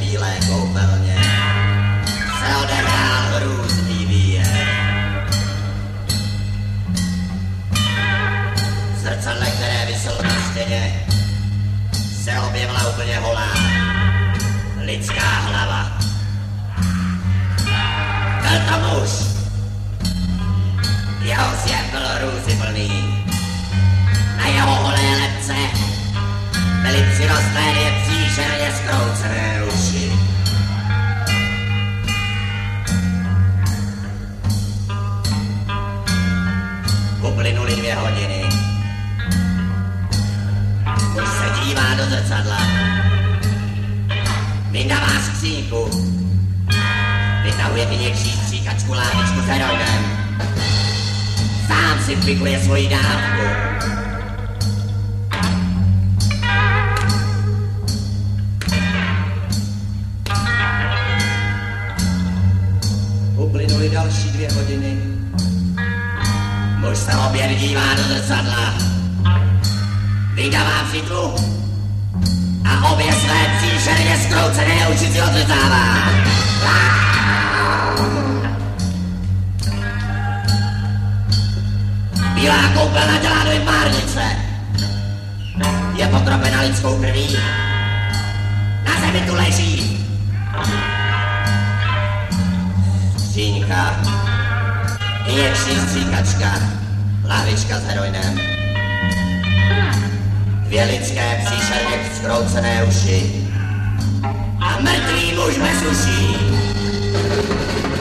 bílé koupelně se odehrál hrůzný výjer. Zrcadle, které viselo na stěně, se objevila úplně holá lidská hlava. Byl to muž, jeho svět byl hrůzy plný. Na jeho holé lebce byly přirostlé dvě příšerně zkroucené uši. Uplynuly 2 hodiny. Muž se dívá do zrcadla. Vyndává skříňku. Vytahuje měkčí stříkačku lávičku s heroinem. Sám si vpikuje svoji dávku. Uplynuly další 2 hodiny. Muž se opět dívá do zrcadla. Vydává přítlu a obě své příšerně zkroucené uši si odřezává. Bílá koupelna dělá do párnice. Je pokropena lidskou krví. Na zemi tu leží skříňka, injekční stříkačka, lávička s heroinem. 2 lidské příšerně zkroucené uši a mrtvý muž bez uší.